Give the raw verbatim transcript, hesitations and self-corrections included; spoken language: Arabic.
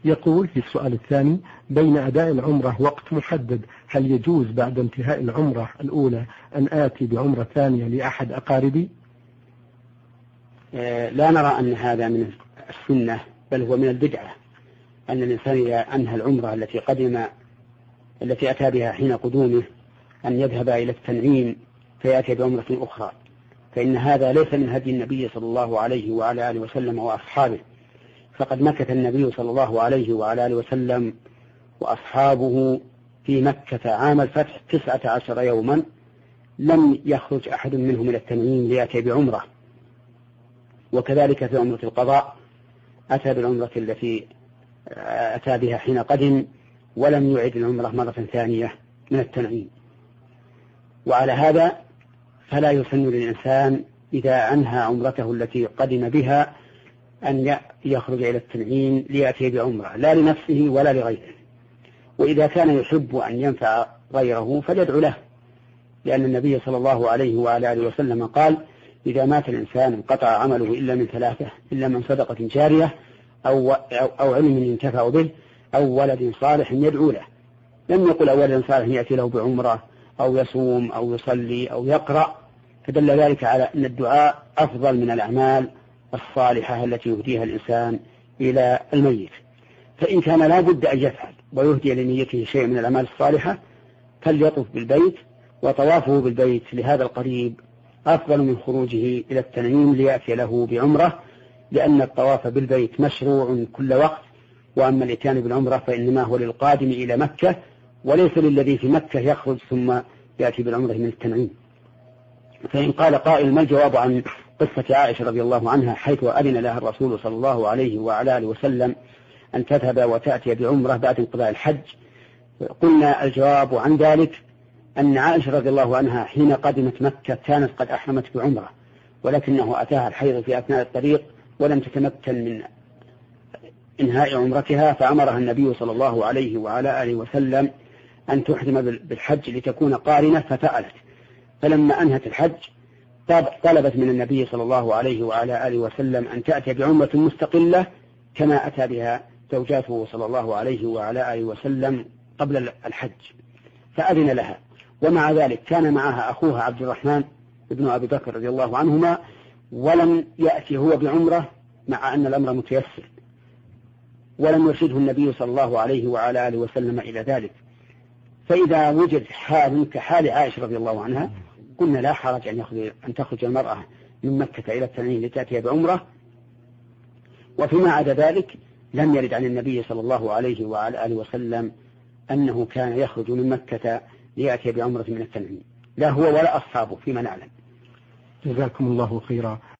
يقول في السؤال الثاني: بين أداء العمرة وقت محدد، هل يجوز بعد انتهاء العمرة الأولى أن آتي بعمرة ثانية لأحد أقاربي؟ لا نرى أن هذا من السنة، بل هو من البدعة، أن الإنسان إذا أنهى العمرة التي قدم التي أتى بها حين قدومه أن يذهب إلى التنعيم فيأتي بعمرة أخرى، فإن هذا ليس من هدي النبي صلى الله عليه وعلى آله وسلم وأصحابه. فقد مكث النبي صلى الله عليه وعلى آله وسلم وأصحابه في مكة عام الفتح تسعة عشر يوما، لم يخرج أحد منهم إلى التنعيم ليأتي بعمرة. وكذلك في عمرة القضاء أتى بالعمرة التي أتى بها حين قدم، ولم يعد العمرة مرة ثانية من التنعيم. وعلى هذا فلا يسن للإنسان إذا أنهى عمرته التي قدم بها أن يخرج إلى التنعيم ليأتي بعمرة، لا لنفسه ولا لغيره. وإذا كان يحب أن ينفع غيره فليدعو له، لأن النبي صلى الله عليه وعلى آله وسلم قال: إذا مات الإنسان انقطع عمله إلا من ثلاثة، إلا من صدقة جارية أو, أو علم ينتفع به أو ولد صالح يدعو له. لم يقل أو ولد صالح يأتي له بعمرة أو يصوم أو يصلي أو يقرأ، فدل ذلك على أن الدعاء أفضل من الأعمال الصالحة التي يهديها الإنسان إلى الميت. فإن كان لا بد أن يفعل ويهدي لنيته شيء من الأعمال الصالحة فليطف بالبيت، وطوافه بالبيت لهذا القريب أفضل من خروجه إلى التنعيم ليأتي له بعمرة، لأن الطواف بالبيت مشروع كل وقت، وأما الإتيان بالعمرة فإنما هو للقادم إلى مكة وليس للذي في مكة يخرج ثم يأتي بالعمرة من التنعيم. فإن قال قائل: ما الجواب عن قصة عائشة رضي الله عنها حيث أذن لها الرسول صلى الله عليه وعلى آله وسلم أن تذهب وتأتي بعمرة بعد انقضاء الحج؟ قلنا الجواب عن ذلك أن عائشة رضي الله عنها حين قدمت مكة كانت قد أحرمت بعمرة، ولكنه أتاها الحيض في أثناء الطريق ولم تتمكن من إنهاء عمرتها، فأمرها النبي صلى الله عليه وعلى آله وسلم أن تحرم بالحج لتكون قارنة، ففعلت. فلما أنهت الحج طلبت من النبي صلى الله عليه وعلى آله وسلم أن تأتي بعمرة مستقلة كما أتى بها زوجاته صلى الله عليه وعلى آله وسلم قبل الحج، فأذن لها. ومع ذلك كان معها أخوها عبد الرحمن ابن أبي بكر رضي الله عنهما، ولم يأتي هو بعمرة مع أن الأمر متيسر، ولم يرشده النبي صلى الله عليه وعلى آله وسلم إلى ذلك. فإذا وجد حال كحال عائشة رضي الله عنها قلنا لا حرج أن, أن تخرج المرأة من مكة إلى التنعيم لتأتي بعمرة. وفيما عدا ذلك لم يرد عن النبي صلى الله عليه وعلى آله وسلم أنه كان يخرج من مكة ليأتي بعمرة من التنعيم، لا هو ولا أصحابه فيما نعلم. جزاكم الله خيرا.